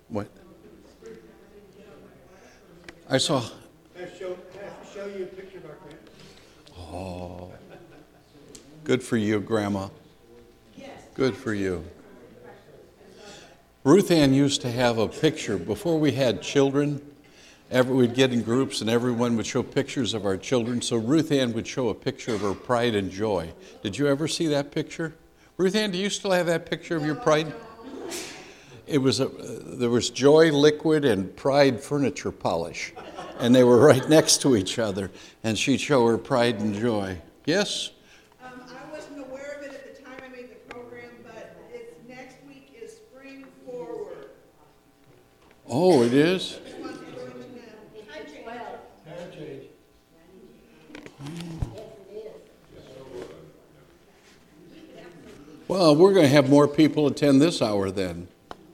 What? I saw. Show you a picture of our grandma. Oh, good for you, Grandma. Good for you. Ruth Ann used to have a picture before we had children. We'd get in groups and everyone would show pictures of our children. So Ruth Ann would show a picture of her pride and joy. Did you ever see that picture? Ruth Ann, do you still have that picture of your pride? It was there was Joy Liquid and Pride Furniture Polish, and they were right next to each other. And she'd show her pride and joy. Yes. I wasn't aware of it at the time I made the program, but it's next week is Spring Forward. Oh, it is. Well, we're going to have more people attend this hour then.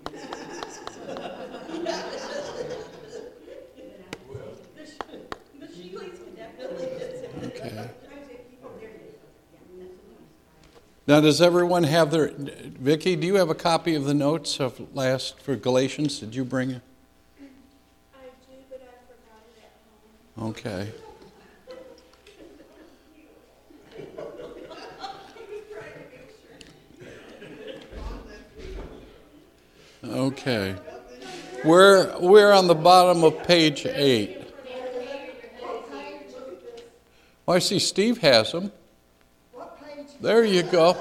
Okay. Now, does everyone have their... Vicki, do you have a copy of the notes of for Galatians? Did you bring it? I do, but I forgot it at home. Okay. Okay. We're on the bottom of page 8. Oh, I see Steve has them. There you go.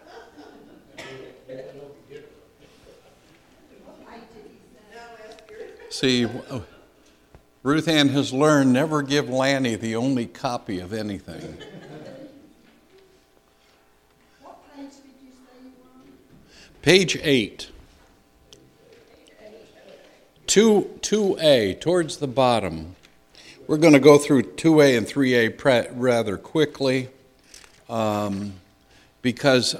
See, Ruth Ann has learned never give Lanny the only copy of anything. What page did you say you were on? Page 8. 2A, towards the bottom. We're going to go through 2A and 3A rather quickly because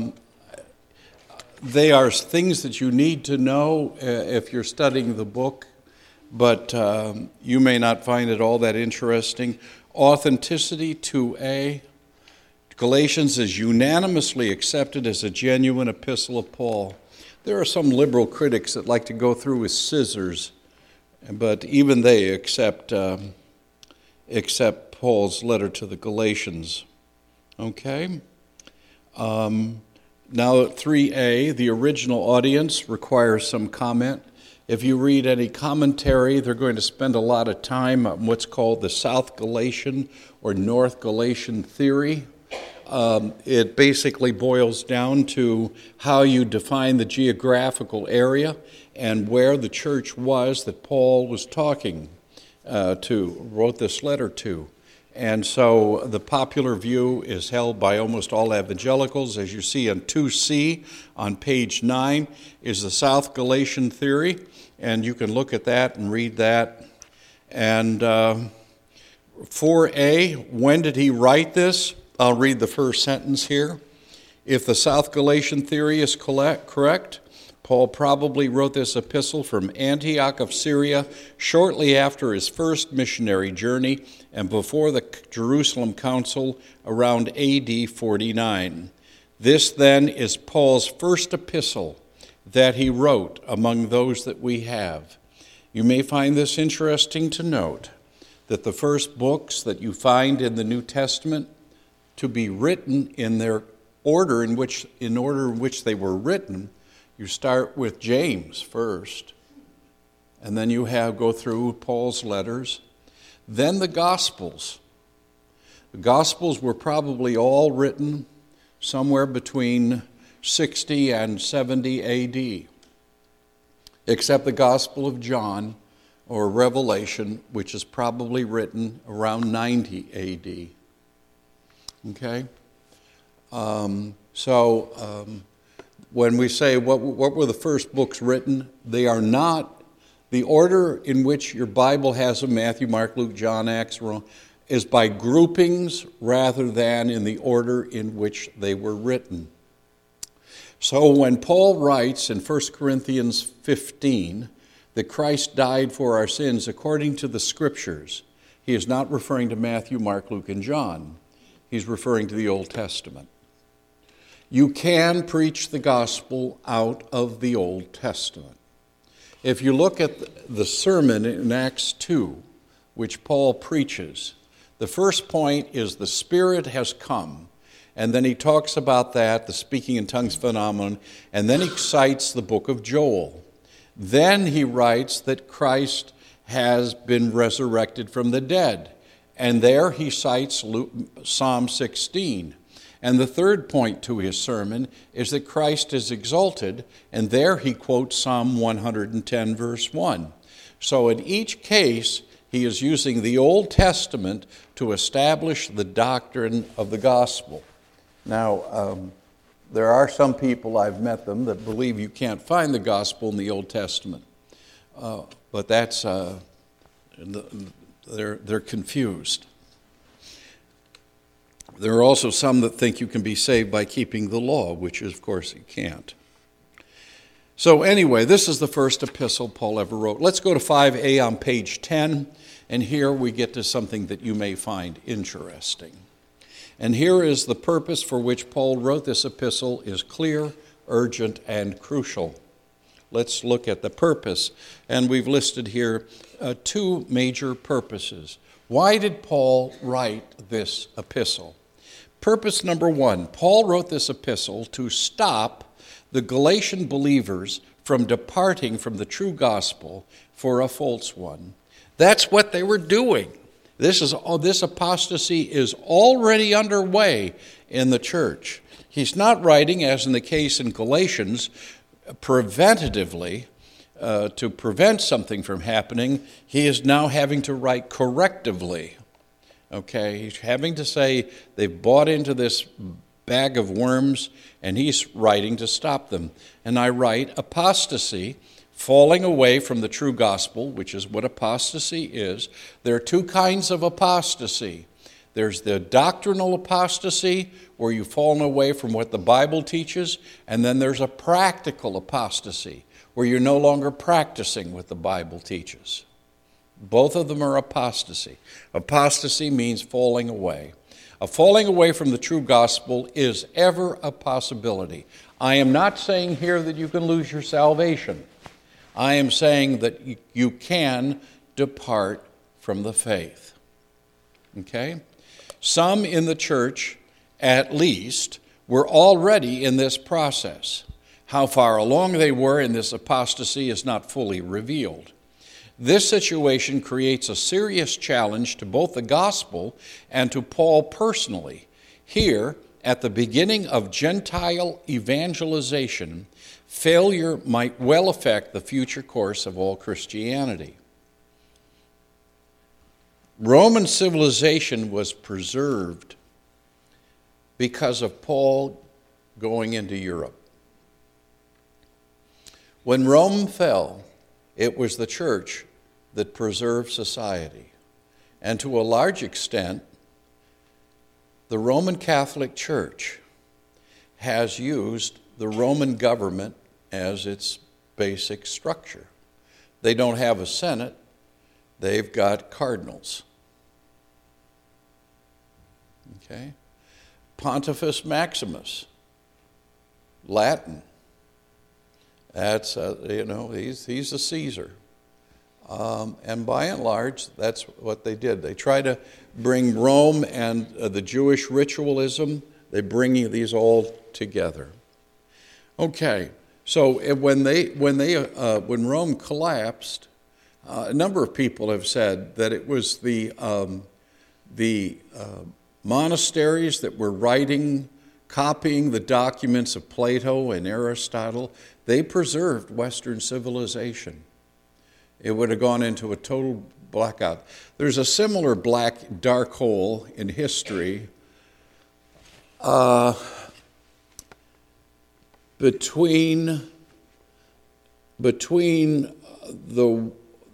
they are things that you need to know if you're studying the book, but you may not find it all that interesting. Authenticity, 2A. Galatians is unanimously accepted as a genuine epistle of Paul. There are some liberal critics that like to go through with scissors, but even they accept Paul's letter to the Galatians. Okay? Now 3A, the original audience requires some comment. If you read any commentary, they're going to spend a lot of time on what's called the South Galatian or North Galatian theory. It basically boils down to how you define the geographical area and where the church was that Paul was talking wrote this letter to. And so the popular view is held by almost all evangelicals. As you see on 2C on page 9 is the South Galatian theory, and you can look at that and read that. And 4A, when did he write this? I'll read the first sentence here. If the South Galatian theory is correct, Paul probably wrote this epistle from Antioch of Syria shortly after his first missionary journey and before the Jerusalem Council around AD 49. This then is Paul's first epistle that he wrote among those that we have. You may find this interesting to note that the first books that you find in the New Testament to be written in their order in which they were written, you start with James first, and then you go through Paul's letters, then the Gospels. The Gospels were probably all written somewhere between 60 and 70 A.D., except the Gospel of John or Revelation, which is probably written around 90 A.D. Okay? When we say what were the first books written, they are not the order in which your Bible has them, Matthew, Mark, Luke, John, Acts, is by groupings rather than in the order in which they were written. So when Paul writes in 1 Corinthians 15 that Christ died for our sins according to the Scriptures, he is not referring to Matthew, Mark, Luke, and John. He's referring to the Old Testament. You can preach the gospel out of the Old Testament. If you look at the sermon in Acts 2, which Paul preaches, the first point is the Spirit has come. And then he talks about that, the speaking in tongues phenomenon, and then he cites the book of Joel. Then he writes that Christ has been resurrected from the dead. And there he cites Psalm 16. And the third point to his sermon is that Christ is exalted, and there he quotes Psalm 110, verse 1. So in each case, he is using the Old Testament to establish the doctrine of the gospel. Now, there are some people, I've met them, that believe you can't find the gospel in the Old Testament. But that's, they're confused. There are also some that think you can be saved by keeping the law, which of course you can't. So anyway, this is the first epistle Paul ever wrote. Let's go to 5a on page 10, and here we get to something that you may find interesting. And here is the purpose for which Paul wrote this epistle is clear, urgent, and crucial. Let's look at the purpose, and we've listed here two major purposes. Why did Paul write this epistle? Purpose number one, Paul wrote this epistle to stop the Galatian believers from departing from the true gospel for a false one. That's what they were doing. This apostasy is already underway in the church. He's not writing, as in the case in Galatians, preventatively to prevent something from happening. He is now having to write correctively. Okay, he's having to say they've bought into this bag of worms, and he's writing to stop them. And I write apostasy, falling away from the true gospel, which is what apostasy is. There are two kinds of apostasy. There's the doctrinal apostasy, where you've fallen away from what the Bible teaches, and then there's a practical apostasy, where you're no longer practicing what the Bible teaches. Both of them are apostasy. Apostasy means falling away. A falling away from the true gospel is ever a possibility. I am not saying here that you can lose your salvation. I am saying that you can depart from the faith. Okay? Some in the church, at least, were already in this process. How far along they were in this apostasy is not fully revealed. This situation creates a serious challenge to both the gospel and to Paul personally. Here, at the beginning of Gentile evangelization, failure might well affect the future course of all Christianity. Roman civilization was preserved because of Paul going into Europe. When Rome fell, it was the church that preserved society. And to a large extent, the Roman Catholic Church has used the Roman government as its basic structure. They don't have a Senate, they've got cardinals. Okay? Pontifex Maximus, Latin. That's, he's a Caesar. And by and large, that's what they did. They try to bring Rome and the Jewish ritualism, they bring these all together. Okay, so when Rome collapsed, a number of people have said that it was the monasteries that were copying the documents of Plato and Aristotle. They preserved Western civilization. It would have gone into a total blackout. There's a similar black dark hole in history between the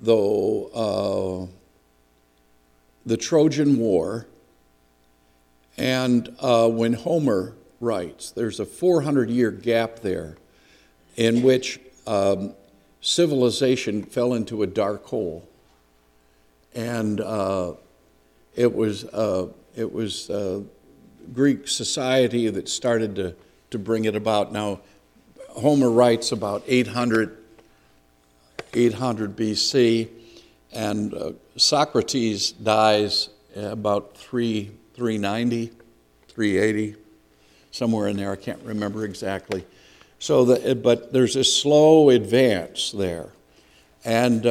Trojan War and when Homer writes. There's a 400-year gap there in which civilization fell into a dark hole, and it was Greek society that started to bring it about. Now, Homer writes about 800 800 BC, and Socrates dies about 390, 380, somewhere in there. I can't remember exactly. But there's a slow advance there. And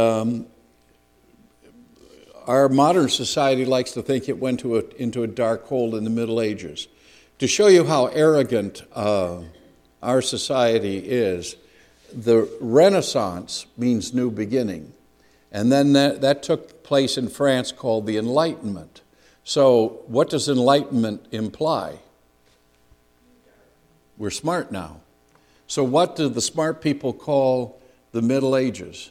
our modern society likes to think it went into a dark hole in the Middle Ages. To show you how arrogant our society is, the Renaissance means new beginning. And then that took place in France, called the Enlightenment. So what does enlightenment imply? We're smart now. So what do the smart people call the Middle Ages?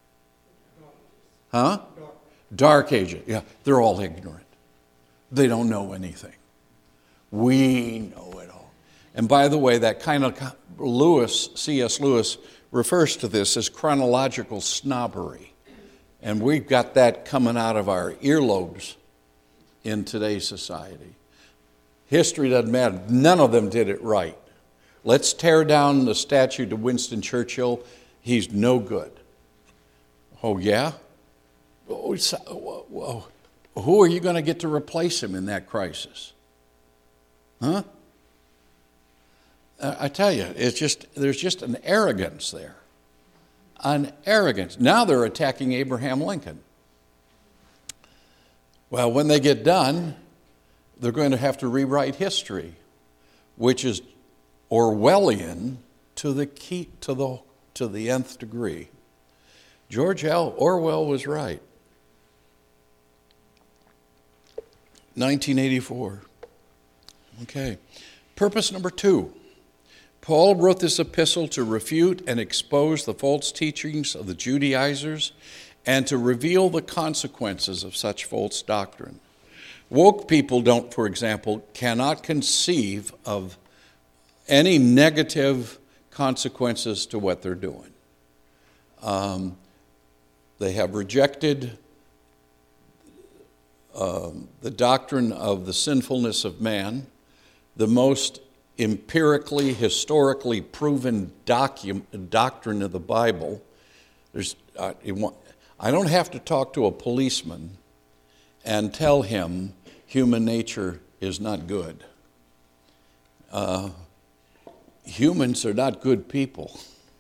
Huh? Dark Ages. Yeah, they're all ignorant. They don't know anything. We know it all. And by the way, that kind of C.S. Lewis refers to this as chronological snobbery. And we've got that coming out of our earlobes in today's society. History doesn't matter. None of them did it right. Let's tear down the statue to Winston Churchill. He's no good. Oh, yeah? Who are you going to get to replace him in that crisis? Huh? I tell you, there's just an arrogance there. An arrogance. Now they're attacking Abraham Lincoln. Well, when they get done, they're going to have to rewrite history, which is Orwellian to the nth degree. George L. Orwell was right. 1984. Okay. Purpose number 2. Paul wrote this epistle to refute and expose the false teachings of the Judaizers and to reveal the consequences of such false doctrine. Woke people for example, cannot conceive of any negative consequences to what they're doing. They have rejected the doctrine of the sinfulness of man, the most empirically, historically proven doctrine of the Bible. I don't have to talk to a policeman and tell him human nature is not good. Humans are not good people.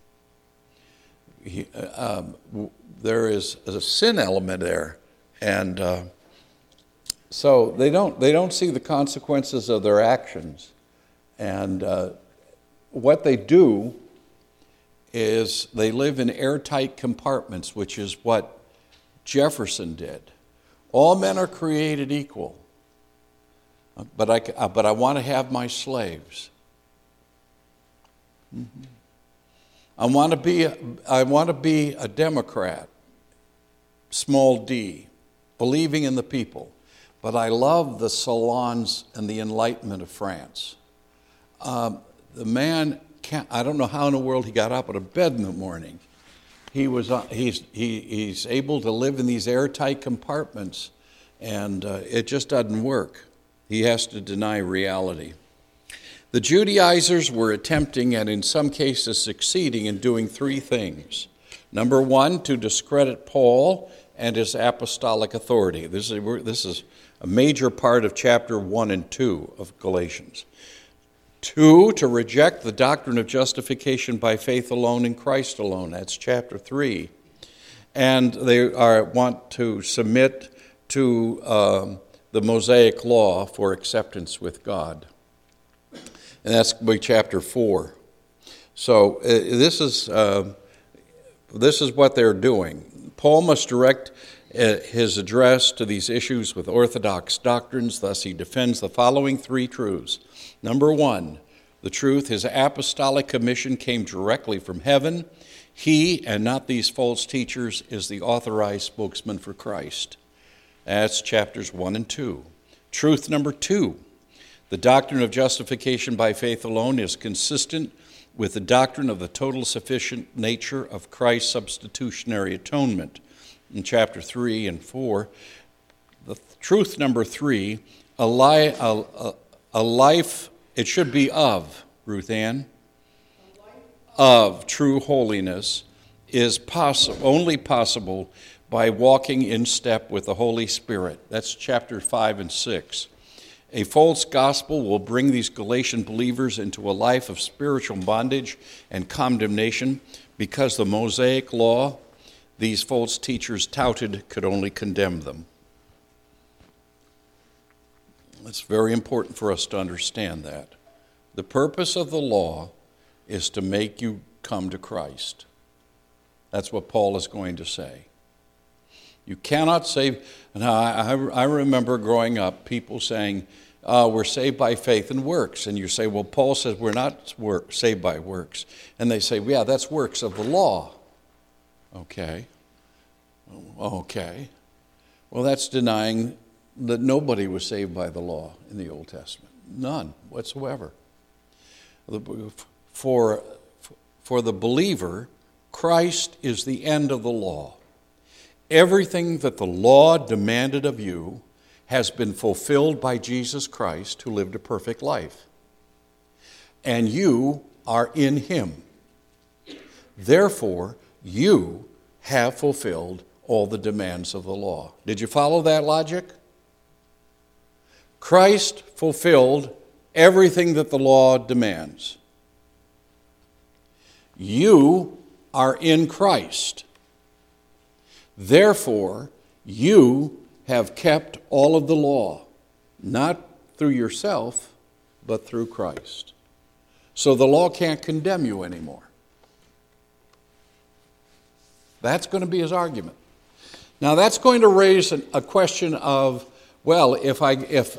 There is a sin element there, and so they don't see the consequences of their actions. And what they do is they live in airtight compartments, which is what Jefferson did. All men are created equal, but I want to have my slaves. Mm-hmm. I want to be a Democrat, small d, believing in the people, but I love the salons and the Enlightenment of France. The man I don't know how in the world he got up out of bed in the morning. He's able to live in these airtight compartments, and it just doesn't work. He has to deny reality. The Judaizers were attempting, and in some cases succeeding, in doing 3 things. Number 1, to discredit Paul and his apostolic authority. This is a major part of chapter 1 and 2 of Galatians. 2, to reject the doctrine of justification by faith alone in Christ alone. That's chapter 3. And they want to submit to the Mosaic law for acceptance with God. And that's by chapter 4. So this is what they're doing. Paul must direct his address to these issues with orthodox doctrines. Thus, he defends the following 3 truths. Number 1, the truth, his apostolic commission came directly from heaven. He, and not these false teachers, is the authorized spokesman for Christ. That's chapters 1 and 2. Truth number 2, the doctrine of justification by faith alone is consistent with the doctrine of the total sufficient nature of Christ's substitutionary atonement. In chapter 3 and 4, the truth number 3, a life, it should be of, Ruth Ann, of true holiness is only possible by walking in step with the Holy Spirit. That's chapter 5 and 6. A false gospel will bring these Galatian believers into a life of spiritual bondage and condemnation because the Mosaic law these false teachers touted could only condemn them. It's very important for us to understand that. The purpose of the law is to make you come to Christ. That's what Paul is going to say. You cannot save. Now, I remember growing up, people saying, we're saved by faith and works. And you say, well, Paul says we're not saved by works. And they say, yeah, that's works of the law. Okay. Well, that's denying that nobody was saved by the law in the Old Testament. None whatsoever. For the believer, Christ is the end of the law. Everything that the law demanded of you has been fulfilled by Jesus Christ, who lived a perfect life. And you are in him. Therefore, you have fulfilled all the demands of the law. Did you follow that logic? Christ fulfilled everything that the law demands. You are in Christ. Therefore, you have kept all of the law, not through yourself, but through Christ. So the law can't condemn you anymore. That's going to be his argument. Now that's going to raise a question of, well, if I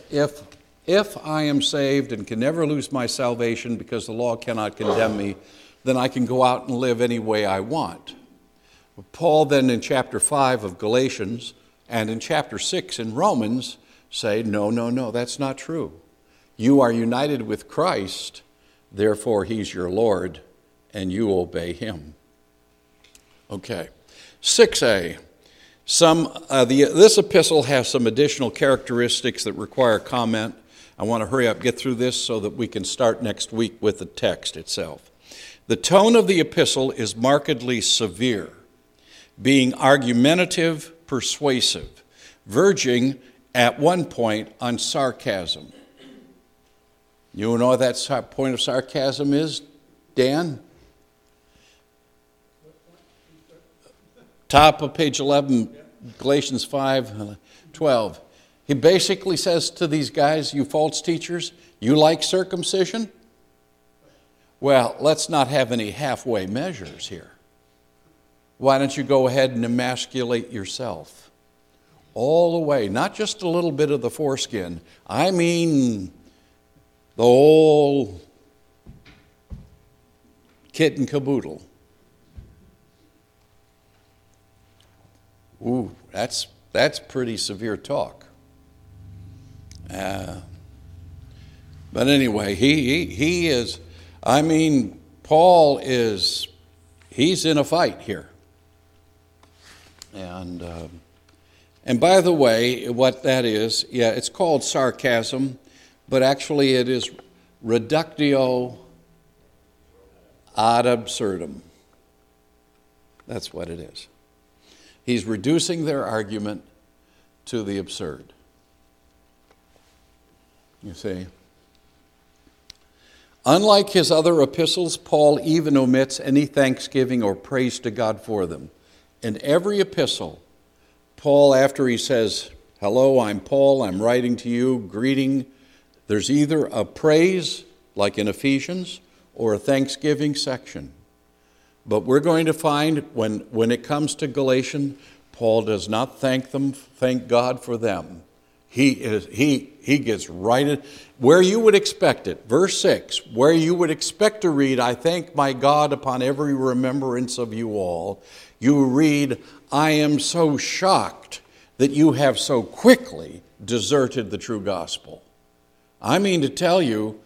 am saved and can never lose my salvation because the law cannot condemn me, then I can go out and live any way I want. Paul then in chapter 5 of Galatians and in chapter 6 in Romans say, no, that's not true. You are united with Christ, therefore he's your Lord, and you obey him. Okay, 6a. This epistle has some additional characteristics that require comment. I want to hurry up, get through this so that we can start next week with the text itself. The tone of the epistle is markedly severe, being argumentative, persuasive, verging at one point on sarcasm. You know what that point of sarcasm is, Dan? Top of page 11, Galatians 5:12. He basically says to these guys, you false teachers, you like circumcision? Well, let's not have any halfway measures here. Why don't you go ahead and emasculate yourself? All the way, not just a little bit of the foreskin. I mean the whole kit and caboodle. Ooh, that's pretty severe talk. But anyway, he is, Paul is, he's in a fight here. And by the way, what that is, it's called sarcasm, but actually it is reductio ad absurdum. That's what it is. He's reducing their argument to the absurd. You see? Unlike his other epistles, Paul even omits any thanksgiving or praise to God for them. In every epistle, Paul, after he says, hello, I'm Paul, I'm writing to you, greeting, there's either a praise, like in Ephesians, or a thanksgiving section. But we're going to find when it comes to Galatians, Paul does not thank God for them. He gets right in where you would expect it. Verse 6, where you would expect to read, I thank my God upon every remembrance of you all. You read, I am so shocked that you have so quickly deserted the true gospel. I mean to tell you,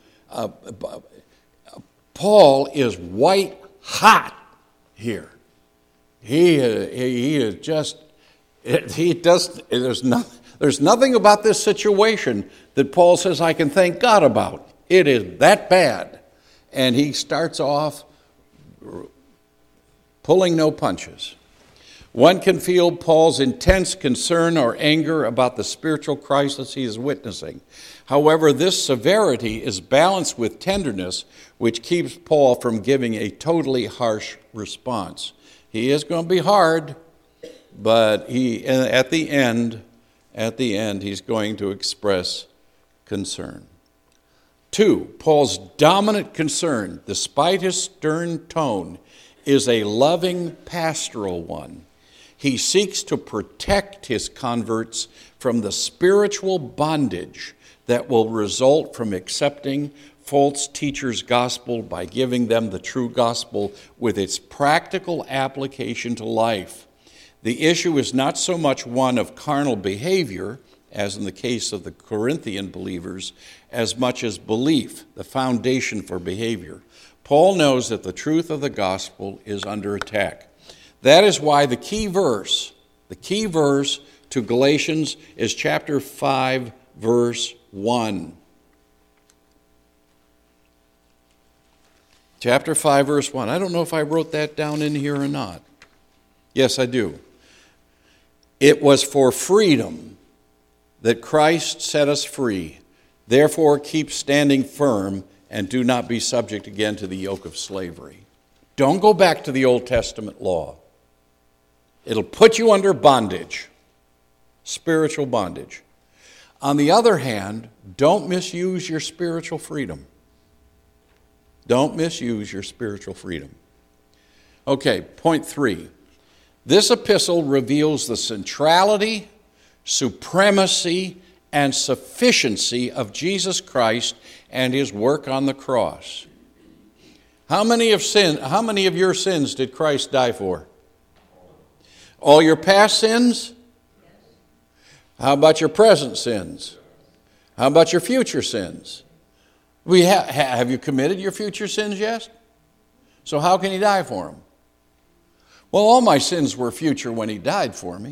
Paul is white hot here. He is just, there's nothing about this situation that Paul says I can thank God about. It is that bad. And he starts off pulling no punches. One can feel Paul's intense concern or anger about the spiritual crisis he is witnessing. However, this severity is balanced with tenderness, which keeps Paul from giving a totally harsh response. He is going to be hard, but at the end, he's going to express concern. 2, Paul's dominant concern, despite his stern tone, is a loving pastoral one. He seeks to protect his converts from the spiritual bondage that will result from accepting false teachers' gospel by giving them the true gospel with its practical application to life. The issue is not so much one of carnal behavior, as in the case of the Corinthian believers, as much as belief, the foundation for behavior. Paul knows that the truth of the gospel is under attack. That is why the key verse to Galatians is chapter 5, verse 1. Chapter 5, verse 1. I don't know if I wrote that down in here or not. Yes, I do. It was for freedom that Christ set us free. Therefore, keep standing firm and do not be subject again to the yoke of slavery. Don't go back to the Old Testament law. It'll put you under bondage, spiritual bondage. On the other hand, don't misuse your spiritual freedom. Don't misuse your spiritual freedom. Okay, point 3. This epistle reveals the centrality, supremacy, and sufficiency of Jesus Christ and his work on the cross. How many of your sins did Christ die for? All your past sins? How about your present sins? How about your future sins? Have you committed your future sins yet? So how can he die for them? Well, all my sins were future when he died for me.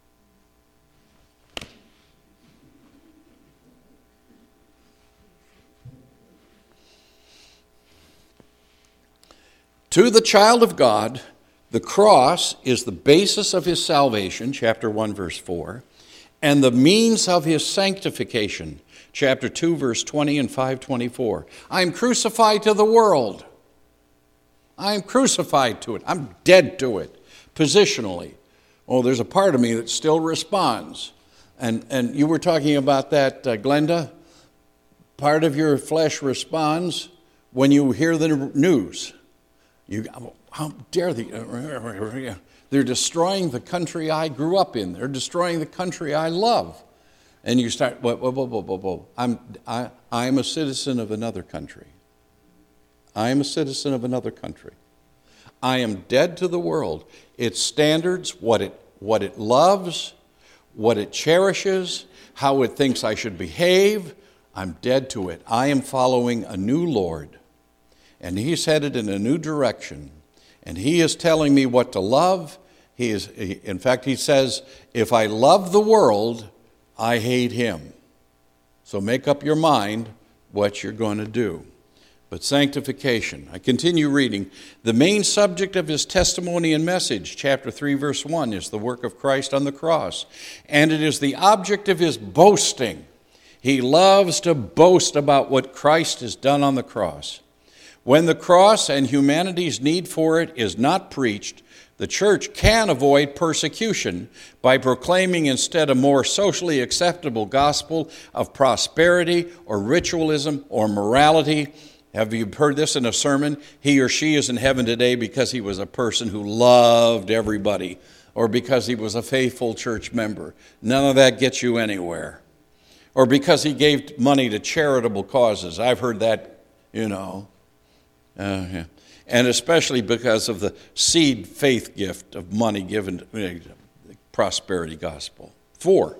To the child of God, the cross is the basis of his salvation, chapter 1, verse 4, and the means of his sanctification, chapter 2, verse 20 and 5:24. I am crucified to the world. I am crucified to it. I'm dead to it, positionally. Oh, there's a part of me that still responds. And you were talking about that, Glenda. Part of your flesh responds when you hear the news. How dare they? They're destroying the country I grew up in. They're destroying the country I love. And you start, whoa. I'm a citizen of another country. I am a citizen of another country. I am dead to the world. Its standards, what it loves, what it cherishes, how it thinks I should behave, I'm dead to it. I am following a new Lord. And he's headed in a new direction. And he is telling me what to love. In fact, he says, if I love the world, I hate him. So make up your mind what you're going to do. But sanctification, I continue reading. The main subject of his testimony and message, chapter 3, verse 1, is the work of Christ on the cross. And it is the object of his boasting. He loves to boast about what Christ has done on the cross. When the cross and humanity's need for it is not preached, the church can avoid persecution by proclaiming instead a more socially acceptable gospel of prosperity or ritualism or morality. Have you heard this in a sermon? He or she is in heaven today because he was a person who loved everybody or because he was a faithful church member. None of that gets you anywhere. Or because he gave money to charitable causes. I've heard that, yeah. And especially because of the seed faith gift of money given to the prosperity gospel. 4,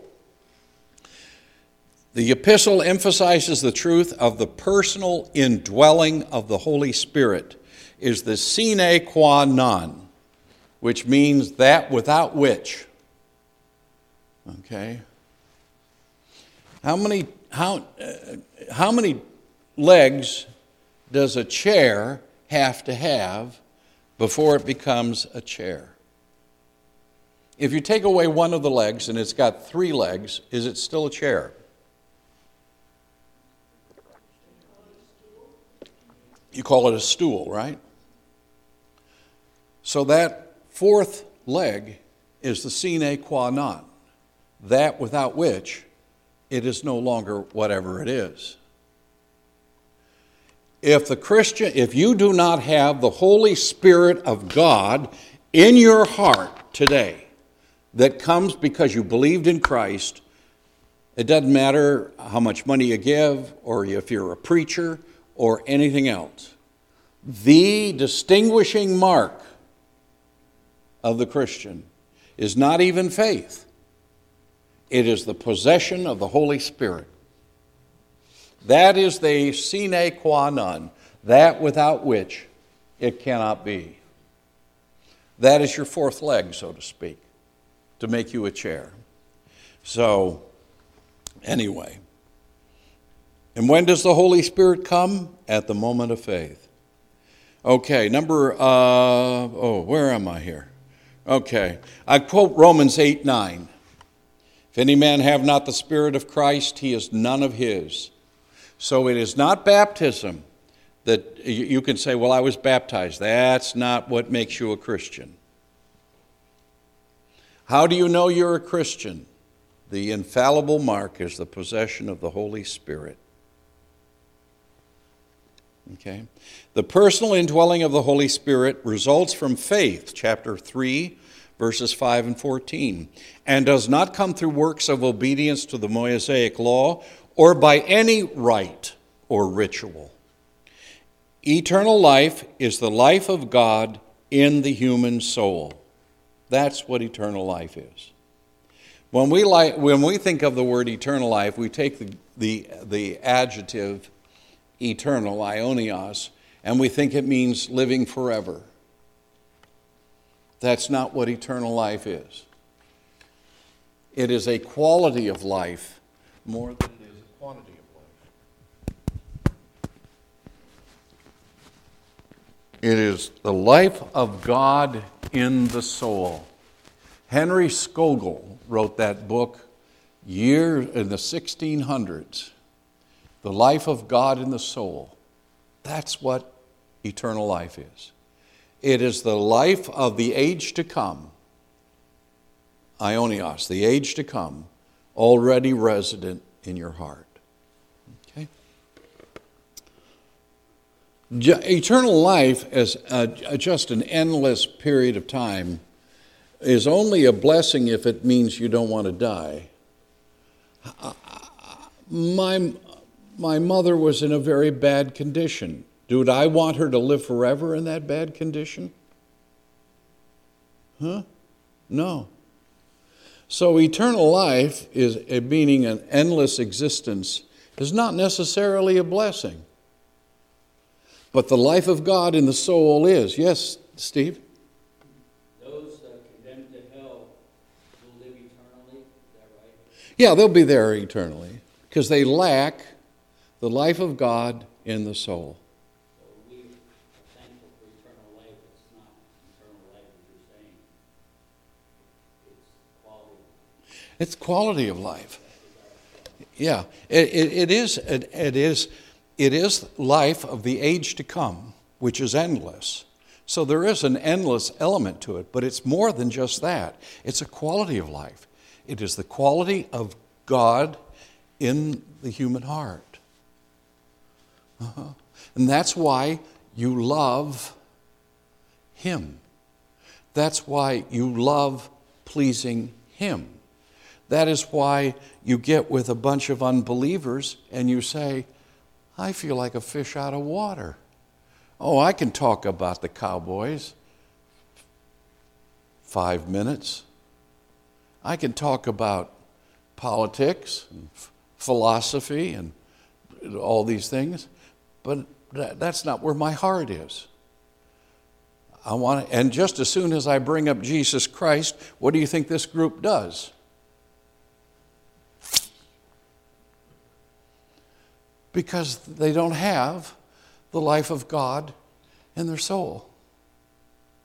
the epistle emphasizes the truth of the personal indwelling of the Holy Spirit is the sine qua non, which means that without which. Okay? How many legs does a chair have to have before it becomes a chair. If you take away one of the legs and it's got 3 legs, is it still a chair? You call it a stool, right? So that 4th leg is the sine qua non, that without which it is no longer whatever it is. If you do not have the Holy Spirit of God in your heart today, that comes because you believed in Christ, it doesn't matter how much money you give or if you're a preacher or anything else. The distinguishing mark of the Christian is not even faith. It is the possession of the Holy Spirit. That is the sine qua non, that without which it cannot be. That is your 4th leg, so to speak, to make you a chair. So, anyway. And when does the Holy Spirit come? At the moment of faith. Okay, where am I here? Okay, I quote Romans 8:9. If any man have not the Spirit of Christ, he is none of his. So it is not baptism that you can say, well, I was baptized. That's not what makes you a Christian. How do you know you're a Christian? The infallible mark is the possession of the Holy Spirit. Okay? The personal indwelling of the Holy Spirit results from faith, chapter 3, verses 5 and 14, and does not come through works of obedience to the Mosaic law or by any rite or ritual. Eternal life is the life of God in the human soul. That's what eternal life is. When we think of the word eternal life, we take the adjective eternal, aionios, and we think it means living forever. That's not what eternal life is. It is a quality of life more than it is a quantity of life. It is the life of God in the soul. Henry Scougal wrote that book in the 1600s. The life of God in the soul. That's what eternal life is. It is the life of the age to come, aionios, the age to come, already resident in your heart. Okay? Eternal life as just an endless period of time is only a blessing if it means you don't want to die. My mother was in a very bad condition. Did I want her to live forever in that bad condition? No. So eternal life, meaning an endless existence, is not necessarily a blessing. But the life of God in the soul is. Yes, Steve? Those condemned to hell will live eternally, is that right? Yeah, they'll be there eternally because they lack the life of God in the soul. So we are thankful for eternal life. It's not eternal life, as you're saying. It's quality. It's quality of life. Yeah, it is life of the age to come, which is endless. So there is an endless element to it, but it's more than just that. It's a quality of life. It is the quality of God in the human heart. And that's why you love Him. That's why you love pleasing Him. That is why you get with a bunch of unbelievers and you say, I feel like a fish out of water. Oh, I can talk about the Cowboys 5 minutes. I can talk about politics and philosophy and all these things. But that's not where my heart is. And just as soon as I bring up Jesus Christ, what do you think this group does? Because they don't have the life of God in their soul.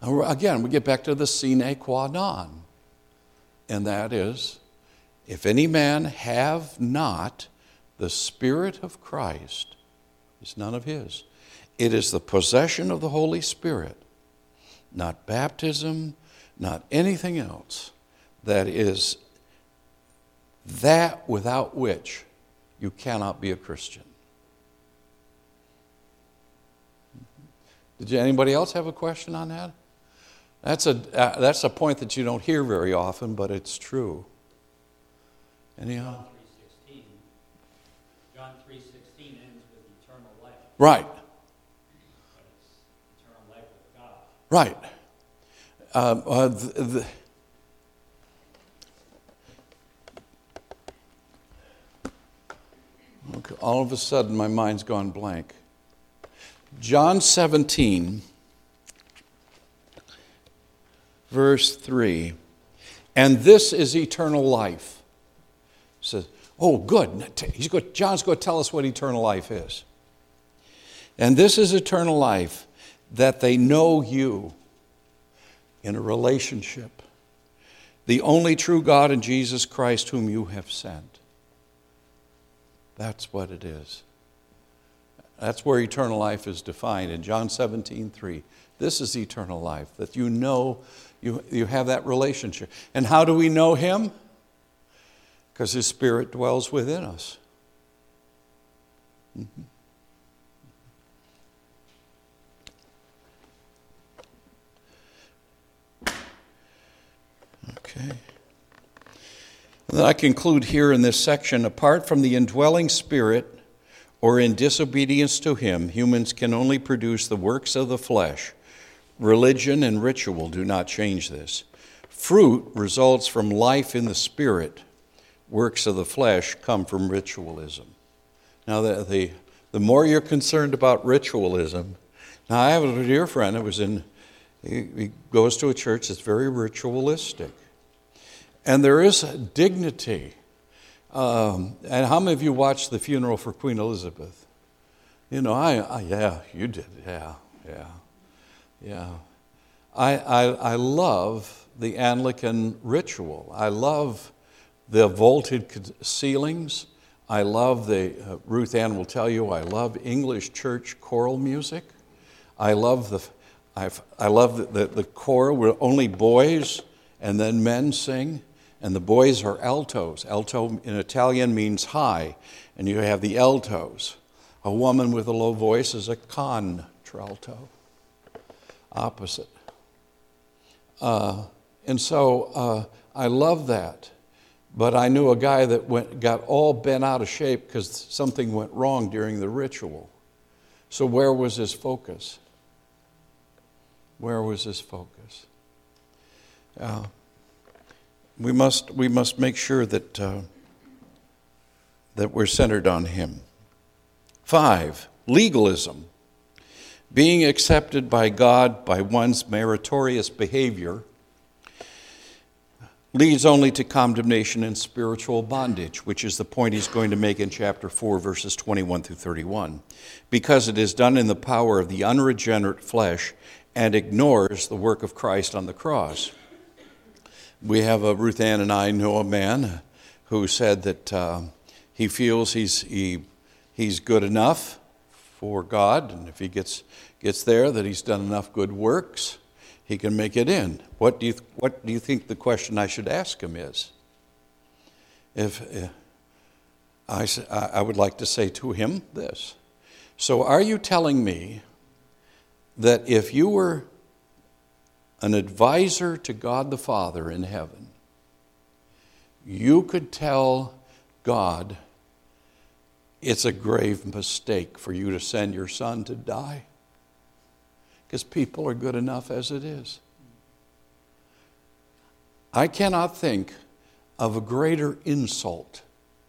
Again, we get back to the sine qua non. And that is, if any man have not the Spirit of Christ, it's none of his. It is the possession of the Holy Spirit, not baptism, not anything else, that is that without which you cannot be a Christian. Did anybody else have a question on that? That's a point that you don't hear very often, but it's true. Anyhow? John 3:16 ends with eternal life. Right. But it's eternal life with God. Right. Okay, all of a sudden, my mind's gone blank. John 17, verse 3. And this is eternal life. It says, oh, good. John's going to tell us what eternal life is. And this is eternal life, that they know you in a relationship, the only true God and Jesus Christ whom you have sent. That's what it is. That's where eternal life is defined in John 17:3. This is eternal life, that you know you have that relationship. And how do we know him? Because his Spirit dwells within us. Mm-hmm. Okay. And then I conclude here in this section, apart from the indwelling Spirit, or in disobedience to him, humans can only produce the works of the flesh. Religion and ritual do not change this. Fruit results from life in the Spirit. Works of the flesh come from ritualism. Now, the more you're concerned about ritualism, now I have a dear friend he goes to a church that's very ritualistic. And there is a dignity. And how many of you watched the funeral for Queen Elizabeth? You know, yeah, you did, yeah. I love the Anglican ritual. I love the vaulted ceilings. I love Ruth Ann will tell you, I love English church choral music. I love the choral where only boys and then men sing. And the boys are altos. Alto in Italian means high. And you have the altos. A woman with a low voice is a contralto. Opposite. And so I love that. But I knew a guy that got all bent out of shape because something went wrong during the ritual. So where was his focus? Where was his focus? We must make sure that we're centered on him. 5, legalism. Being accepted by God by one's meritorious behavior leads only to condemnation and spiritual bondage, which is the point he's going to make in chapter 4, verses 21 through 31, because it is done in the power of the unregenerate flesh and ignores the work of Christ on the cross. We have Ruth Ann and I know a man who said that he feels he's good enough for God, and if he gets there, that he's done enough good works, he can make it in. What do you think the question I should ask him is? I would like to say to him this. So are you telling me that if you were an advisor to God the Father in heaven, you could tell God it's a grave mistake for you to send your son to die? Because people are good enough as it is. I cannot think of a greater insult.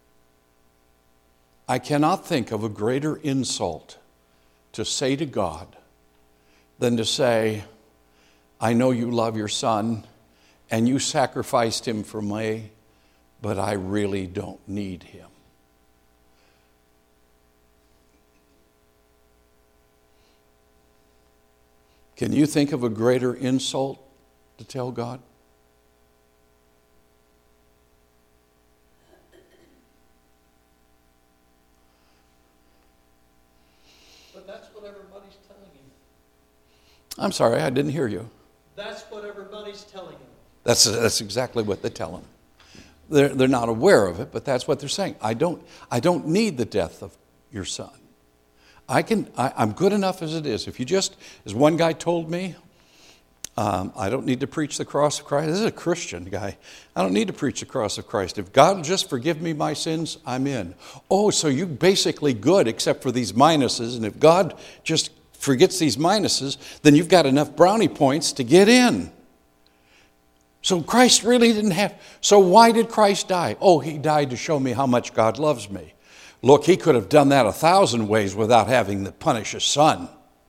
I cannot think of a greater insult to say to God than to say, I know you love your son and you sacrificed him for me, but I really don't need him. Can you think of a greater insult to tell God? But that's what everybody's telling him. I'm sorry, I didn't hear you. That's what everybody's telling him. That's exactly what they tell him. They're not aware of it, but that's what they're saying. I don't need the death of your son. I'm good enough as it is. If you just, as one guy told me, I don't need to preach the cross of Christ. This is a Christian guy. I don't need to preach the cross of Christ. If God will just forgive me my sins, I'm in. Oh, so you're basically good except for these minuses, and if God just forgets these minuses, then you've got enough brownie points to get in. So Christ really didn't have, so why did Christ die? Oh, he died to show me how much God loves me. Look, he could have done that 1,000 ways without having to punish his son.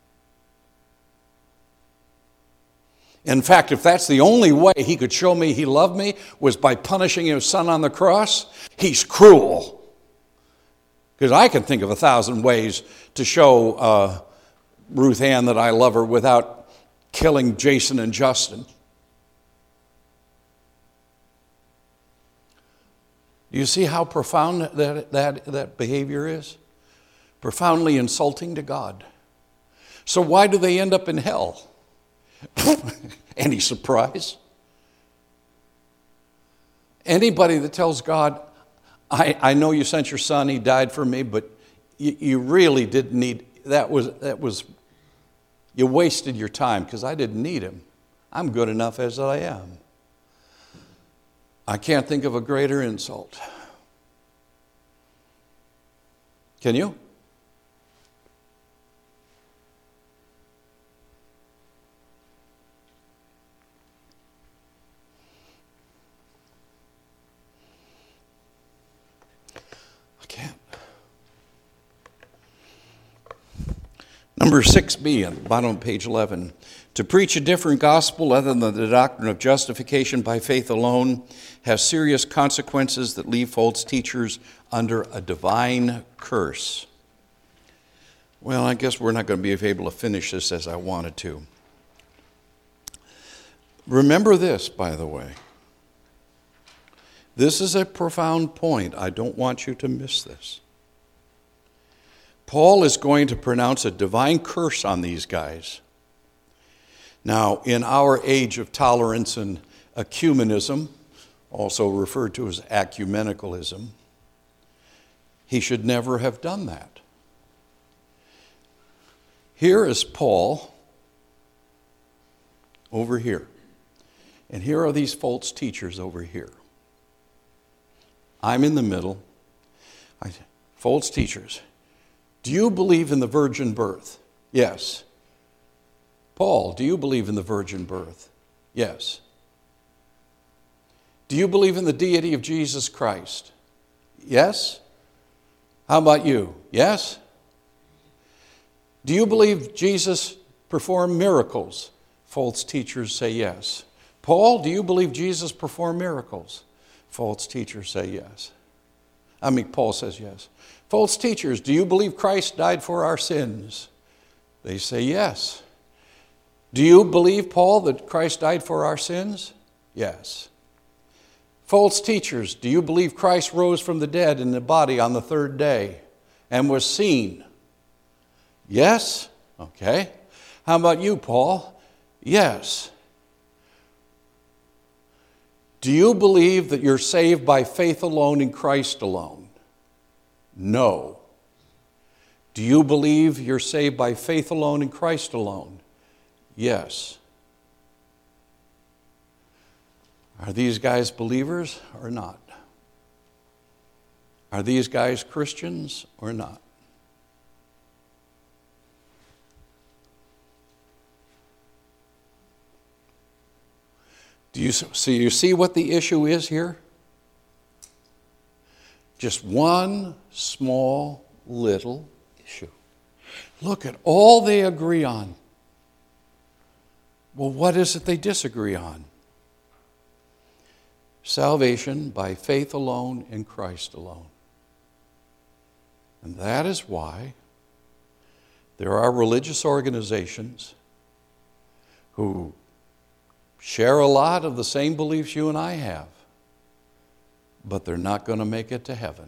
In fact, if that's the only way he could show me he loved me was by punishing his son on the cross, he's cruel. Because I can think of 1,000 ways to show Ruth Ann that I love her without killing Jason and Justin. Do you see how profound that behavior is? Profoundly insulting to God. So why do they end up in hell? Any surprise? Anybody that tells God, I know you sent your son, he died for me, but you really didn't need, that was you wasted your time because I didn't need him. I'm good enough as I am. I can't think of a greater insult. Can you? I can't. Number 6b on the bottom of page 11. To preach a different gospel other than the doctrine of justification by faith alone has serious consequences that leave false teachers under a divine curse. Well, I guess we're not going to be able to finish this as I wanted to. Remember this, by the way. This is a profound point. I don't want you to miss this. Paul is going to pronounce a divine curse on these guys. Now, in our age of tolerance and ecumenism, also referred to as ecumenicalism, he should never have done that. Here is Paul over here, and here are these false teachers over here. I'm in the middle. False teachers. Do you believe in the virgin birth? Yes. Paul, do you believe in the virgin birth? Yes. Do you believe in the deity of Jesus Christ? Yes. How about you? Yes. Do you believe Jesus performed miracles? False teachers say yes. Paul, do you believe Jesus performed miracles? False teachers say yes. Paul says yes. False teachers, do you believe Christ died for our sins? They say yes. Do you believe, Paul, that Christ died for our sins? Yes. False teachers, do you believe Christ rose from the dead in the body on the third day and was seen? Yes. Okay. How about you, Paul? Yes. Do you believe that you're saved by faith alone in Christ alone? No. Do you believe you're saved by faith alone in Christ alone? Yes. Are these guys believers or not? Are these guys Christians or not? You see what the issue is here? Just one small little issue. Look at all they agree on. Well, what is it they disagree on? Salvation by faith alone in Christ alone. And that is why there are religious organizations who share a lot of the same beliefs you and I have, but they're not going to make it to heaven.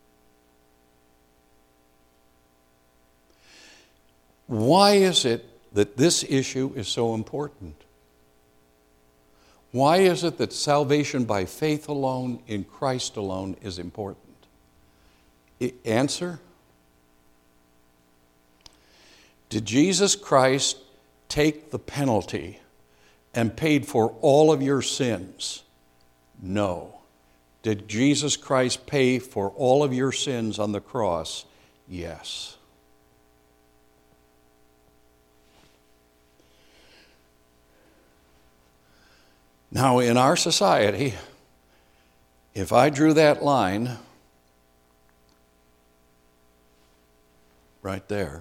Why is it that this issue is so important? Why is it that salvation by faith alone in Christ alone is important? Answer? Did Jesus Christ take the penalty and paid for all of your sins? No. Did Jesus Christ pay for all of your sins on the cross? Yes. Now, in our society, if I drew that line right there,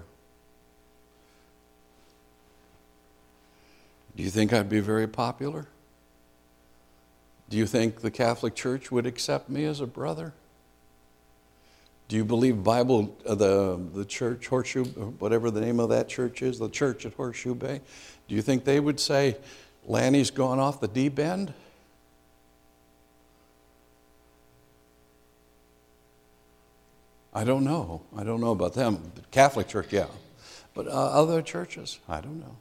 do you think I'd be very popular? Do you think the Catholic Church would accept me as a brother? Do you believe Bible, the church, Horseshoe, whatever the name of that church is, the church at Horseshoe Bay, do you think they would say, Lanny's gone off the deep end? I don't know. I don't know about them. The Catholic Church, yeah. But other churches, I don't know.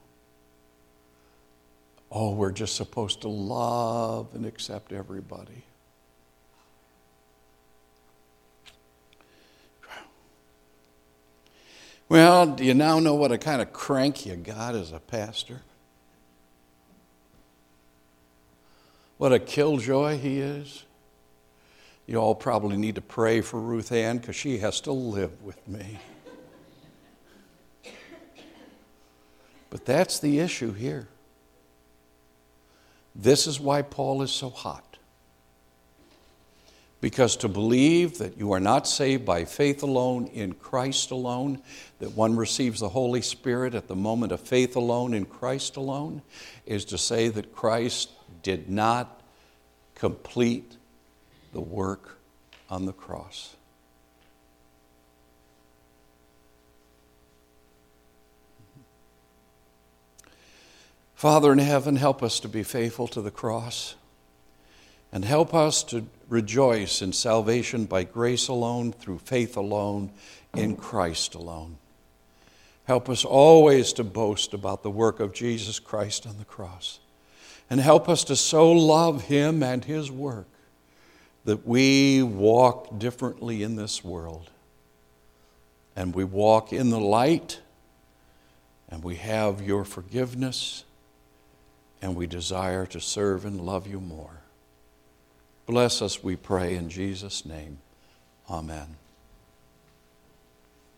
Oh, we're just supposed to love and accept everybody. Well, do you now know what a kind of crank you got as a pastor? What a killjoy he is. You all probably need to pray for Ruth Ann because she has to live with me. But that's the issue here. This is why Paul is so hot. Because to believe that you are not saved by faith alone in Christ alone, that one receives the Holy Spirit at the moment of faith alone in Christ alone, is to say that Christ did not complete the work on the cross. Father in heaven, help us to be faithful to the cross, and help us to rejoice in salvation by grace alone, through faith alone, in Christ alone. Help us always to boast about the work of Jesus Christ on the cross. And help us to so love Him and His work that we walk differently in this world. And we walk in the light, and we have your forgiveness, and we desire to serve and love you more. Bless us, we pray, in Jesus' name. Amen.